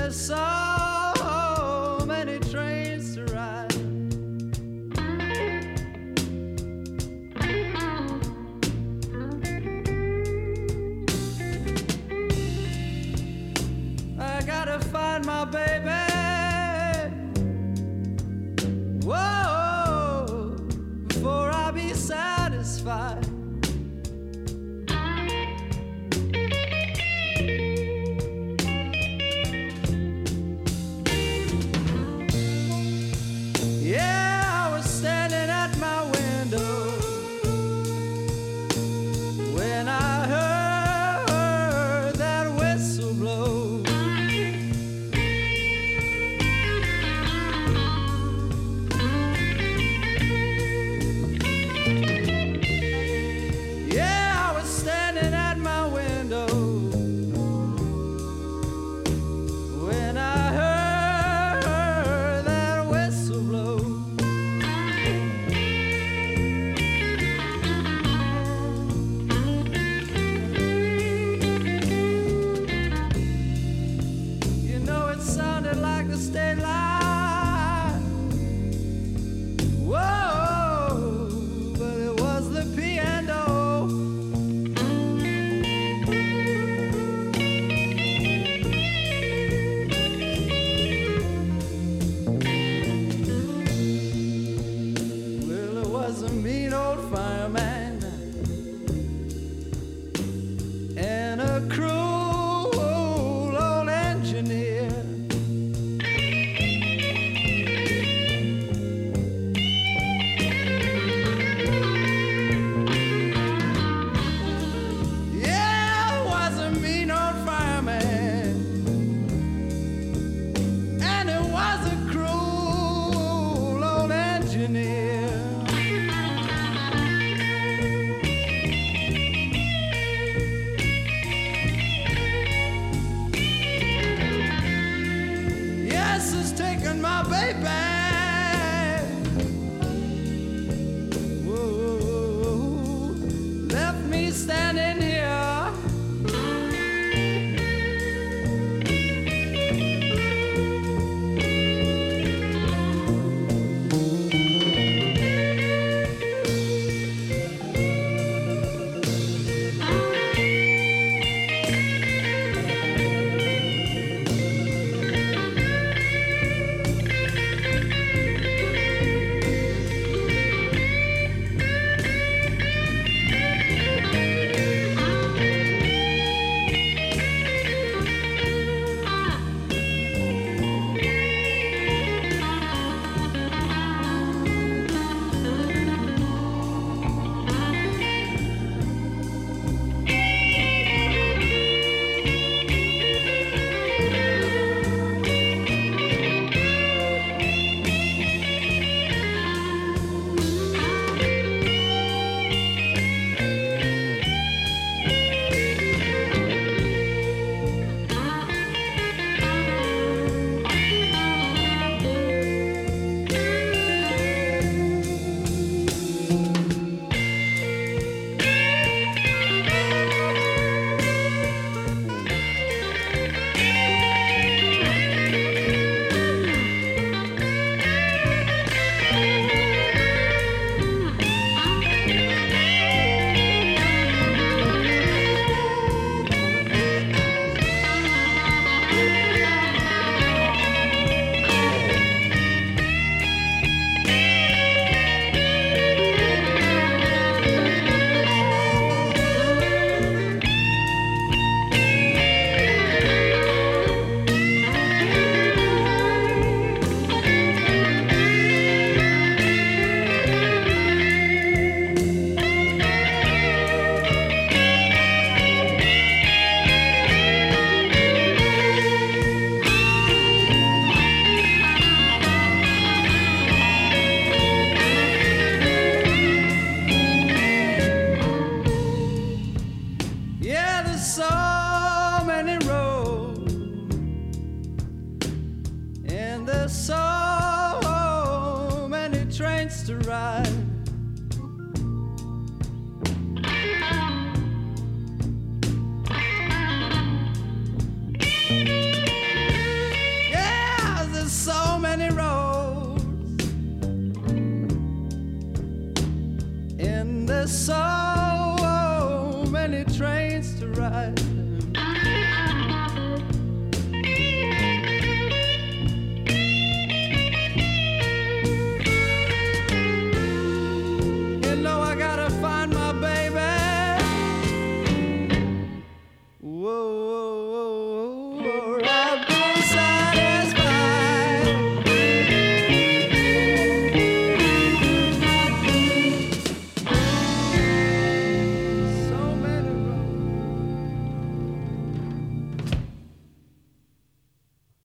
there's so many trains to ride. I gotta find my baby. Whoa, before I be satisfied. Yeah, I was standing at my window when I heard that whistle blow. Yeah, I was standing at my window when I heard that whistle blow. You know, it sounded like the state line. Whoa, but it was the piano. Well, it was a mean old fireman and a cruel old engineer. Yeah, it was a mean old fireman and it was a cruel old engineer. Yes, it's taken my baby. Whoa, left me standing here. Yeah, there's so many roads and there's so